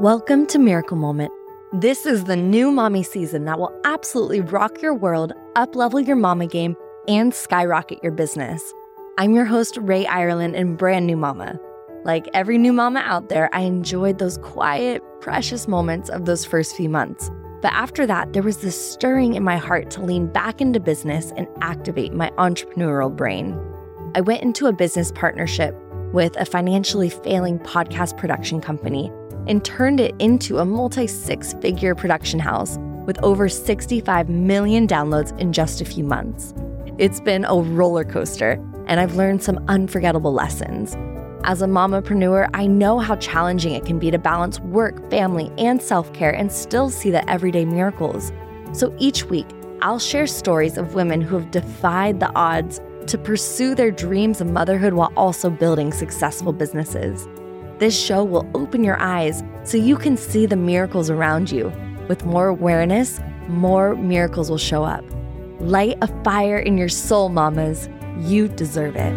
Welcome to Miracle Moment. This is the new mommy season that will absolutely rock your world, up-level your mama game, and skyrocket your business. I'm your host, Ray Ireland, and brand new mama. Like every new mama out there, I enjoyed those quiet, precious moments of those first few months. But after that, there was this stirring in my heart to lean back into business and activate my entrepreneurial brain. I went into a business partnership with a financially failing podcast production company and turned it into a multi-six-figure production house with over 65 million downloads in just a few months. It's been a roller coaster, and I've learned some unforgettable lessons. As a mamapreneur, I know how challenging it can be to balance work, family, and self-care and still see the everyday miracles. So each week, I'll share stories of women who have defied the odds to pursue their dreams of motherhood while also building successful businesses. This show will open your eyes so you can see the miracles around you. With more awareness, more miracles will show up. Light a fire in your soul, mamas. You deserve it.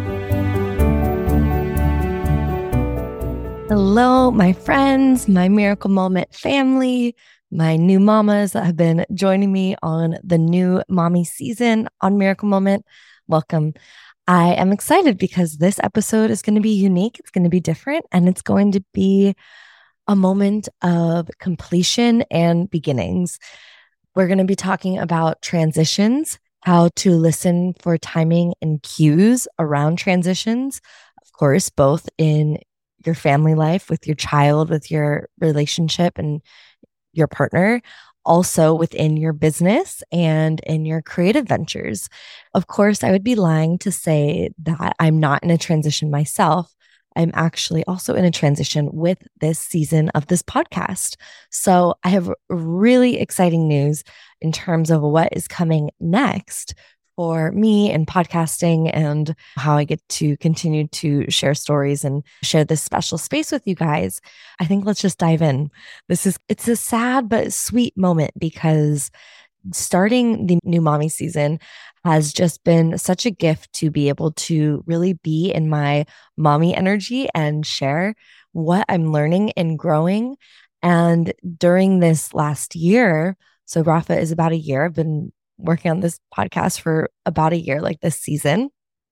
Hello, my friends, my Miracle Moment family, my new mamas that have been joining me on the new mommy season on Miracle Moment. Welcome. I am excited because this episode is going to be unique. It's going to be different, and it's going to be a moment of completion and beginnings. We're going to be talking about transitions, how to listen for timing and cues around transitions, of course, both in your family life, with your child, with your relationship and your partner, also within your business and in your creative ventures. Of course, I would be lying to say that I'm not in a transition myself. I'm actually also in a transition with this season of this podcast. So I have really exciting news in terms of what is coming next for me and podcasting and how I get to continue to share stories and share this special space with you guys. I think let's just dive in. It's a sad but sweet moment because starting the new mommy season has just been such a gift to be able to really be in my mommy energy and share what I'm learning and growing. And during this last year, so Rafa is about a year, I've been working on this podcast for about a year, like this season.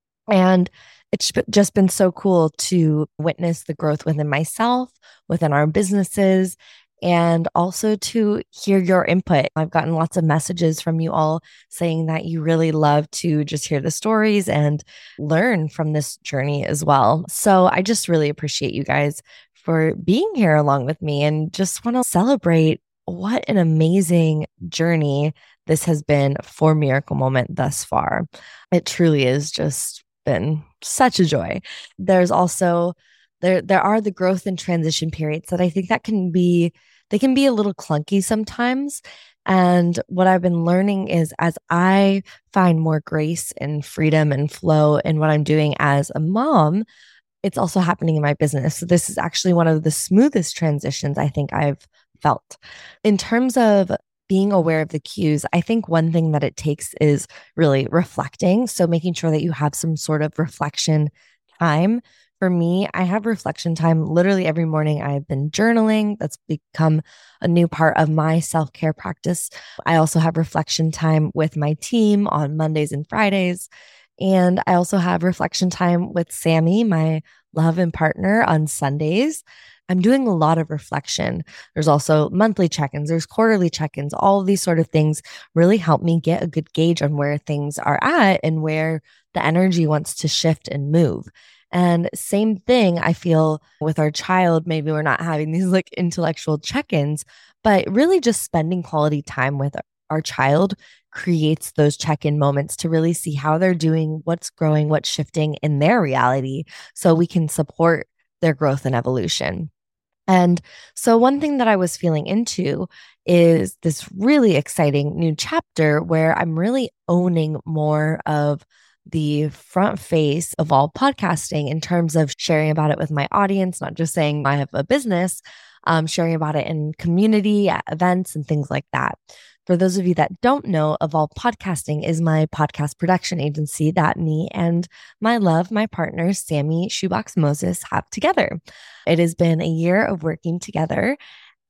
And it's just been so cool to witness the growth within myself, within our businesses, and also to hear your input. I've gotten lots of messages from you all saying that you really love to just hear the stories and learn from this journey as well. So I just really appreciate you guys for being here along with me and just want to celebrate what an amazing journey this has been for Miracle Moment thus far. It truly has just been such a joy. There's also, there are the growth and transition periods that I think they can be a little clunky sometimes. And what I've been learning is as I find more grace and freedom and flow in what I'm doing as a mom, it's also happening in my business. So this is actually one of the smoothest transitions I think I've felt. In terms of being aware of the cues, I think one thing that it takes is really reflecting. So making sure that you have some sort of reflection time. For me, I have reflection time literally every morning. I've been journaling. That's become a new part of my self-care practice. I also have reflection time with my team on Mondays and Fridays. And I also have reflection time with Sammy, my love and partner, on Sundays. I'm doing a lot of reflection. There's also monthly check-ins, there's quarterly check-ins. All of these sort of things really help me get a good gauge on where things are at and where the energy wants to shift and move. And same thing, I feel with our child, maybe we're not having these like intellectual check-ins, but really just spending quality time with our child creates those check-in moments to really see how they're doing, what's growing, what's shifting in their reality so we can support their growth and evolution. And so one thing that I was feeling into is this really exciting new chapter where I'm really owning more of the front face of all podcasting in terms of sharing about it with my audience, not just saying I have a business, sharing about it in community, at events, and things like that. For those of you that don't know, Evolve Podcasting is my podcast production agency that me and my partner, Sammy Shoebox Moses, have together. It has been a year of working together.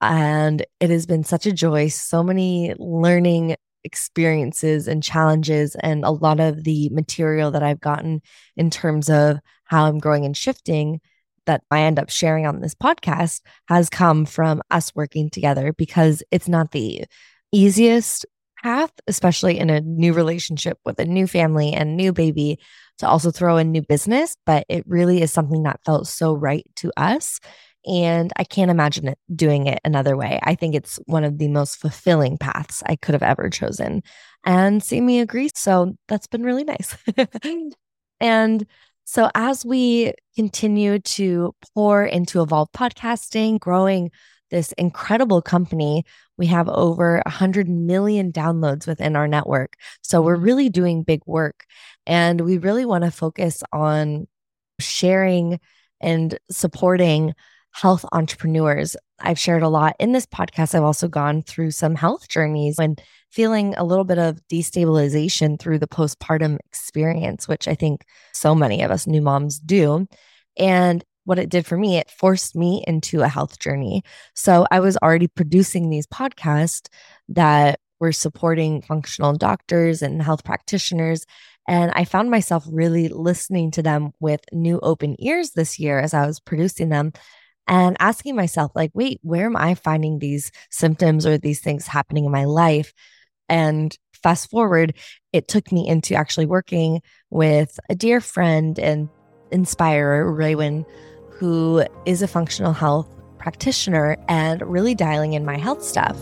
And it has been such a joy, so many learning experiences and challenges, and a lot of the material that I've gotten in terms of how I'm growing and shifting that I end up sharing on this podcast has come from us working together, because it's not the easiest path, especially in a new relationship with a new family and new baby, to also throw in new business. But it really is something that felt so right to us. And I can't imagine it doing it another way. I think it's one of the most fulfilling paths I could have ever chosen. And Sammy agrees. So that's been really nice. And so as we continue to pour into Evolve Podcasting, growing this incredible company, we have over 100 million downloads within our network. So we're really doing big work. And we really want to focus on sharing and supporting health entrepreneurs. I've shared a lot in this podcast. I've also gone through some health journeys and feeling a little bit of destabilization through the postpartum experience, which I think so many of us new moms do. And what it did for me, it forced me into a health journey. So I was already producing these podcasts that were supporting functional doctors and health practitioners. And I found myself really listening to them with new open ears this year as I was producing them, and asking myself, like, wait, where am I finding these symptoms or these things happening in my life? And fast forward, it took me into actually working with a dear friend and inspirer, Raywin, who is a functional health practitioner, and really dialing in my health stuff.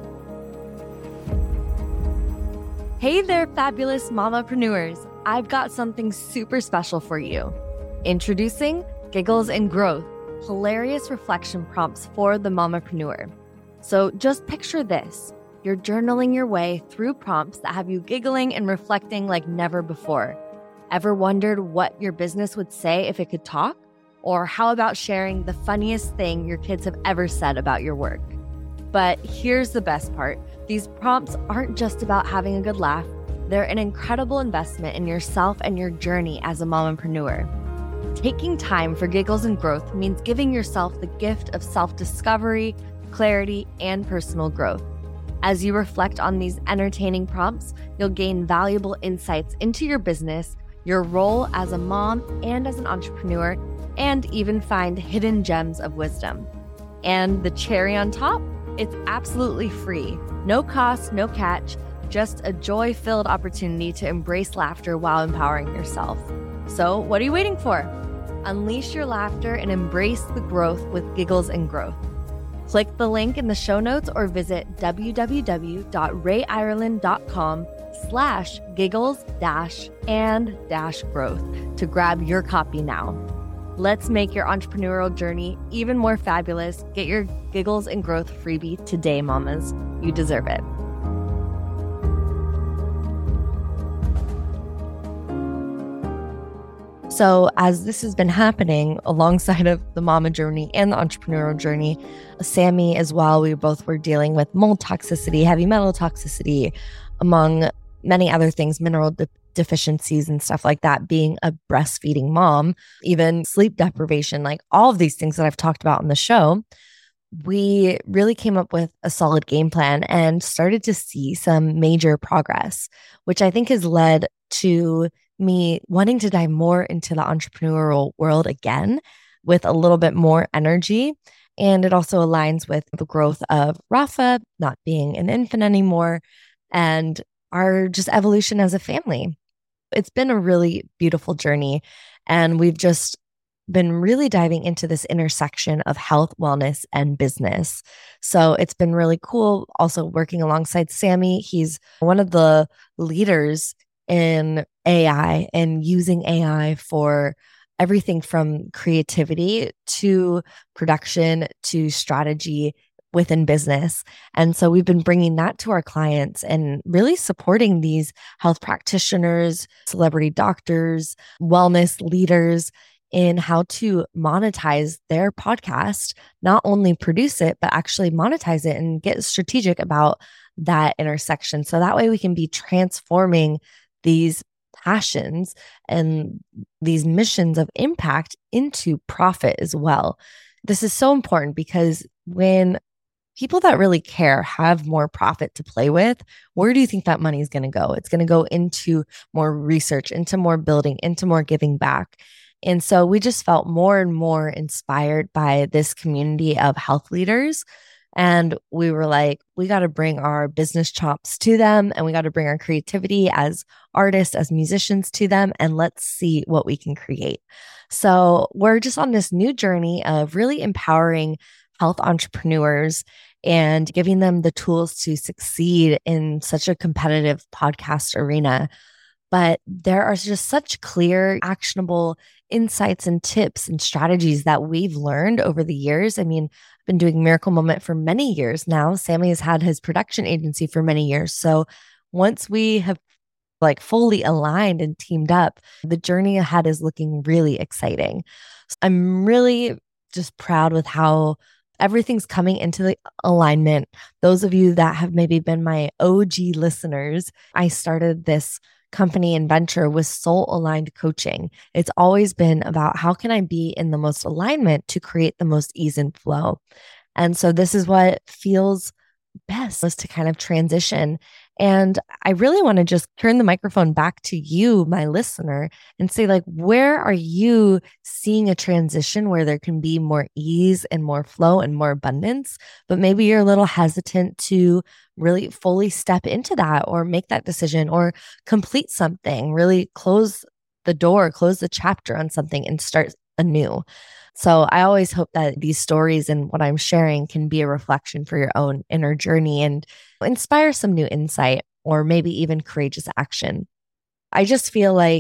Hey there, fabulous mamapreneurs. I've got something super special for you. Introducing Giggles and Growth, hilarious reflection prompts for the mamapreneur. So just picture this. You're journaling your way through prompts that have you giggling and reflecting like never before. Ever wondered what your business would say if it could talk? Or how about sharing the funniest thing your kids have ever said about your work? But here's the best part. These prompts aren't just about having a good laugh. They're an incredible investment in yourself and your journey as a mamapreneur. Taking time for giggles and growth means giving yourself the gift of self-discovery, clarity, and personal growth. As you reflect on these entertaining prompts, you'll gain valuable insights into your business, your role as a mom and as an entrepreneur, and even find hidden gems of wisdom. And the cherry on top? It's absolutely free. No cost, no catch, just a joy-filled opportunity to embrace laughter while empowering yourself. So what are you waiting for? Unleash your laughter and embrace the growth with Giggles and Growth. Click the link in the show notes or visit www.rayireland.com/giggles-and-growth to grab your copy now. Let's make your entrepreneurial journey even more fabulous. Get your Giggles and Growth freebie today, mamas. You deserve it. So as this has been happening alongside of the mama journey and the entrepreneurial journey, Sammy as well, we both were dealing with mold toxicity, heavy metal toxicity, among many other things, mineral deficiencies and stuff like that, being a breastfeeding mom, even sleep deprivation, like all of these things that I've talked about on the show. We really came up with a solid game plan and started to see some major progress, which I think has led to me wanting to dive more into the entrepreneurial world again with a little bit more energy. And it also aligns with the growth of Rafa not being an infant anymore and our just evolution as a family. It's been a really beautiful journey. And we've just been really diving into this intersection of health, wellness, and business. So it's been really cool also working alongside Sammy. He's one of the leaders in AI and using AI for everything from creativity to production to strategy within business. And so we've been bringing that to our clients and really supporting these health practitioners, celebrity doctors, wellness leaders in how to monetize their podcast, not only produce it, but actually monetize it and get strategic about that intersection. So that way we can be transforming these passions and these missions of impact into profit as well. This is so important because when people that really care have more profit to play with, where do you think that money is going to go? It's going to go into more research, into more building, into more giving back. And so we just felt more and more inspired by this community of health leaders. And we were like, we got to bring our business chops to them, and we got to bring our creativity as artists, as musicians to them, and let's see what we can create. So we're just on this new journey of really empowering health entrepreneurs and giving them the tools to succeed in such a competitive podcast arena. But there are just such clear, actionable insights and tips and strategies that we've learned over the years. I mean, I've been doing Miracle Moment for many years now. Sammy has had his production agency for many years. So once we have like fully aligned and teamed up, the journey ahead is looking really exciting. I'm really just proud with how everything's coming into the alignment. Those of you that have maybe been my OG listeners, I started this company and venture with soul aligned coaching. It's always been about how can I be in the most alignment to create the most ease and flow. And so this is what feels best, is to kind of transition. And I really want to just turn the microphone back to you, my listener, and say, like, where are you seeing a transition where there can be more ease and more flow and more abundance, but maybe you're a little hesitant to really fully step into that or make that decision or complete something, really close the door, close the chapter on something and start anew. So I always hope that these stories and what I'm sharing can be a reflection for your own inner journey and inspire some new insight or maybe even courageous action. I just feel like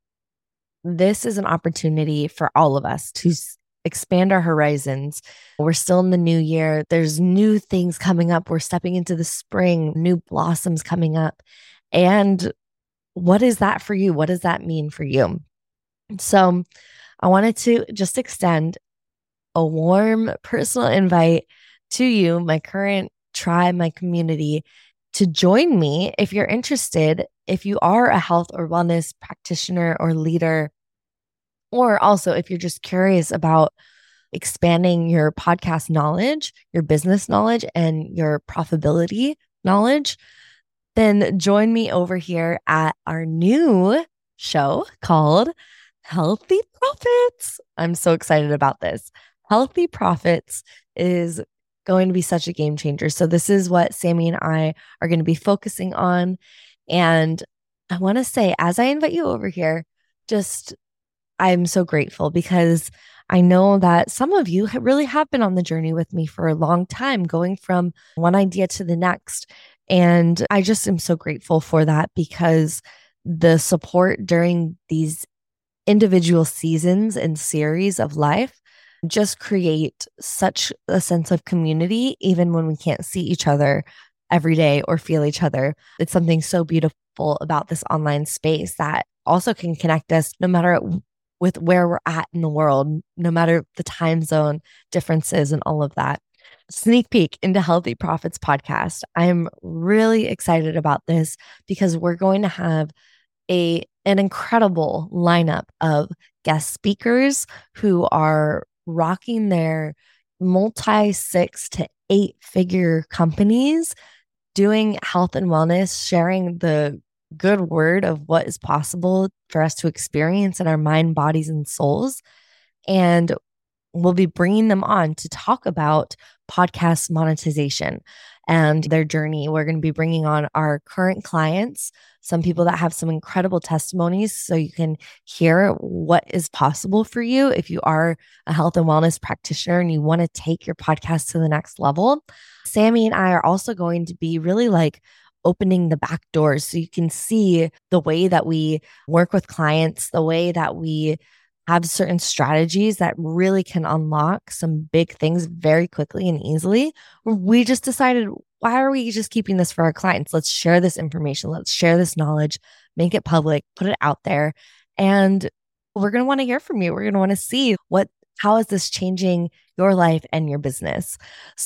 this is an opportunity for all of us to expand our horizons. We're still in the new year. There's new things coming up. We're stepping into the spring, new blossoms coming up. And what is that for you? What does that mean for you? So I wanted to just extend a warm personal invite to you, my current tribe, my community, to join me if you're interested, if you are a health or wellness practitioner or leader, or also if you're just curious about expanding your podcast knowledge, your business knowledge, and your profitability knowledge, then join me over here at our new show called Healthy Profits. I'm so excited about this. Healthy Profits is going to be such a game changer. So this is what Sammy and I are going to be focusing on. And I want to say, as I invite you over here, I'm so grateful because I know that some of you really have been on the journey with me for a long time, going from one idea to the next. And I just am so grateful for that because the support during these individual seasons and series of life just create such a sense of community, even when we can't see each other every day or feel each other. It's something so beautiful about this online space that also can connect us no matter with where we're at in the world, no matter the time zone differences and all of that. Sneak peek into Healthy Profits podcast. I'm really excited about this because we're going to have an incredible lineup of guest speakers who are rocking their multi 6 to 8 figure companies, doing health and wellness, sharing the good word of what is possible for us to experience in our mind, bodies, and souls. And we'll be bringing them on to talk about podcast monetization and their journey. We're going to be bringing on our current clients, some people that have some incredible testimonies, so you can hear what is possible for you if you are a health and wellness practitioner and you want to take your podcast to the next level. Sammy and I are also going to be really like opening the back doors so you can see the way that we work with clients, the way that we have certain strategies that really can unlock some big things very quickly and easily. We just decided, why are we just keeping this for our clients? Let's share this information. Let's share this knowledge, make it public, put it out there. And we're going to want to hear from you. We're going to want to see how is this changing your life and your business?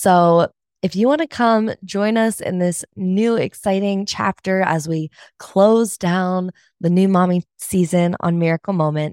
So if you want to come join us in this new exciting chapter as we close down the new mommy season on Miracle Moment,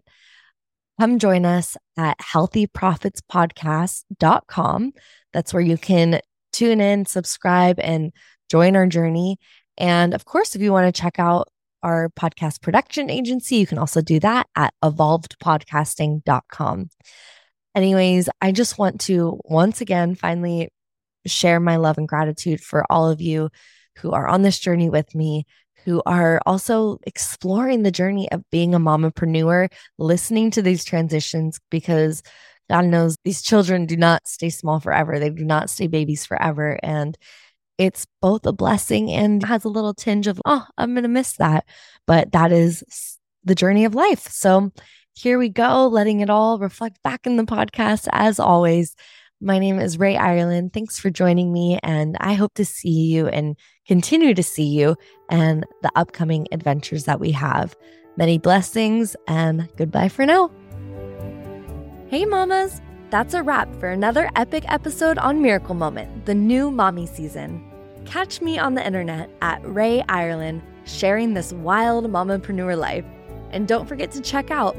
come join us at healthyprofitspodcast.com. That's where you can tune in, subscribe, and join our journey. And of course, if you want to check out our podcast production agency, you can also do that at evolvedpodcasting.com. Anyways, I just want to once again finally share my love and gratitude for all of you who are on this journey with me, who are also exploring the journey of being a mompreneur, listening to these transitions, because God knows these children do not stay small forever. They do not stay babies forever. And it's both a blessing and has a little tinge of, oh, I'm going to miss that. But that is the journey of life. So here we go, letting it all reflect back in the podcast as always. My name is Rae Ireland. Thanks for joining me, and I hope to see you and continue to see you and the upcoming adventures that we have. Many blessings, and goodbye for now. Hey, mamas. That's a wrap for another epic episode on Miracle Moment, the new mommy season. Catch me on the internet at Rae Ireland, sharing this wild mompreneur life. And don't forget to check out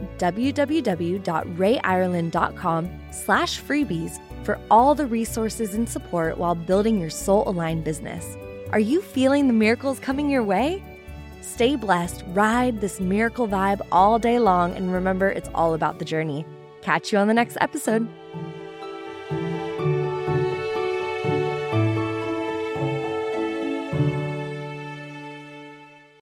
www.raieireland.com/freebies for all the resources and support while building your soul-aligned business. Are you feeling the miracles coming your way? Stay blessed, ride this miracle vibe all day long, and remember, it's all about the journey. Catch you on the next episode.